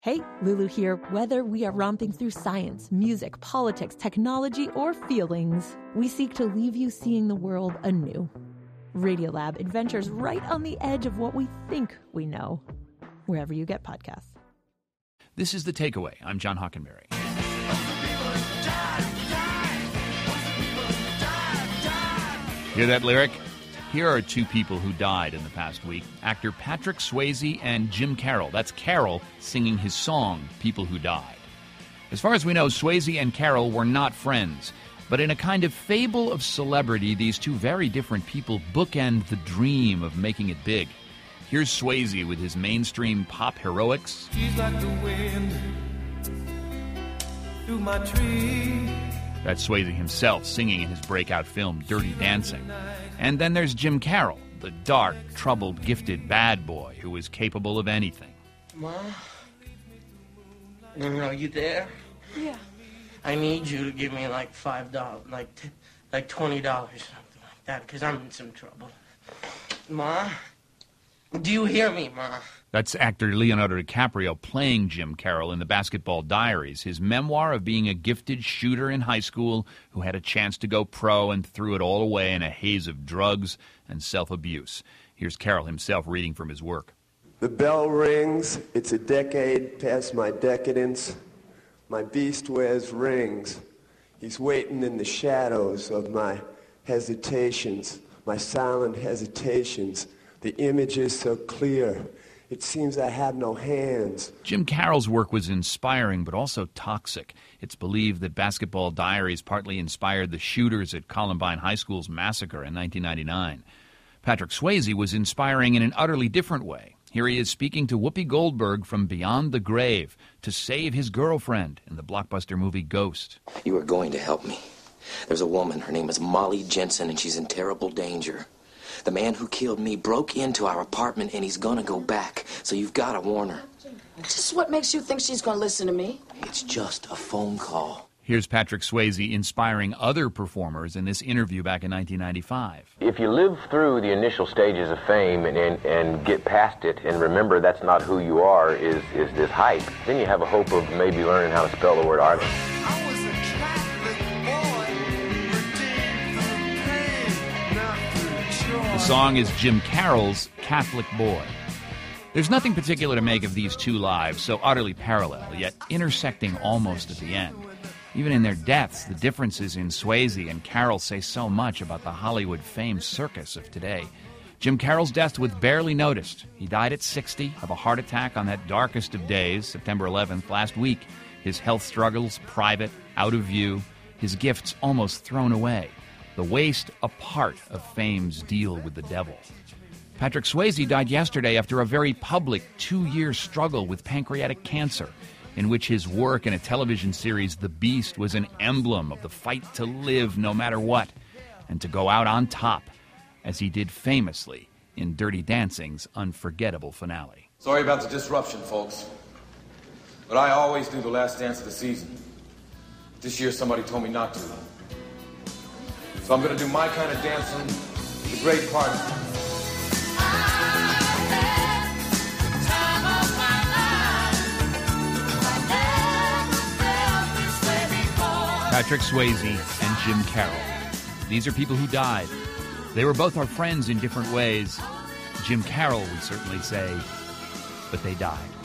Hey, Lulu here. Whether we are romping through science, music, politics, technology, or feelings, we seek to leave you seeing the world anew. Radiolab adventures right on the edge of what we think we know, wherever you get podcasts. This is The Takeaway. I'm John Hockenberry. Hear that lyric? Here are two people who died in the past week. Actor Patrick Swayze and Jim Carroll. That's Carroll singing his song, People Who Died. As far as we know, Swayze and Carroll were not friends. But in a kind of fable of celebrity, these two very different people bookend the dream of making it big. Here's Swayze with his mainstream pop heroics. She's like the wind through my tree. That's Swayze himself singing in his breakout film, Dirty Dancing. And then there's Jim Carroll, the dark, troubled, gifted bad boy who is capable of anything. Mom? Are you there? Yeah. I need you to give me like $5, like $20, something like that, because I'm in some trouble. Ma? Do you hear me, Ma? That's actor Leonardo DiCaprio playing Jim Carroll in The Basketball Diaries, his memoir of being a gifted shooter in high school who had a chance to go pro and threw it all away in a haze of drugs and self-abuse. Here's Carroll himself reading from his work. The bell rings. It's a decade past my decadence. My beast wears rings. He's waiting in the shadows of my hesitations, my silent hesitations. The image is so clear. It seems I have no hands. Jim Carroll's work was inspiring, but also toxic. It's believed that Basketball Diaries partly inspired the shooters at Columbine High School's massacre in 1999. Patrick Swayze was inspiring in an utterly different way. Here he is speaking to Whoopi Goldberg from beyond the grave to save his girlfriend in the blockbuster movie Ghost. You are going to help me. There's a woman, her name is Molly Jensen, and she's in terrible danger. The man who killed me broke into our apartment, and he's gonna go back. So you've got to warn her. Just what makes you think she's gonna listen to me? It's just a phone call. Here's Patrick Swayze inspiring other performers in this interview back in 1995. If you live through the initial stages of fame and get past it and remember that's not who you are, is this hype, then you have a hope of maybe learning how to spell the word artist. The song is Jim Carroll's Catholic Boy. There's nothing particular to make of these two lives, so utterly parallel, yet intersecting almost at the end. Even in their deaths, the differences in Swayze and Carroll say so much about the Hollywood fame circus of today. Jim Carroll's death was barely noticed. He died at 60 of a heart attack on that darkest of days, September 11th, last week. His health struggles, private, out of view, his gifts almost thrown away. The waste a part of fame's deal with the devil. Patrick Swayze died yesterday after a very public 2-year struggle with pancreatic cancer, in which his work in a television series, The Beast, was an emblem of the fight to live no matter what, and to go out on top, as he did famously in Dirty Dancing's unforgettable finale. Sorry about the disruption, folks. But I always do the last dance of the season. This year somebody told me not to. So I'm going to do my kind of dancing, the great party. Patrick Swayze and Jim Carroll. These are people who died. They were both our friends in different ways. Jim Carroll, we certainly say, but they died.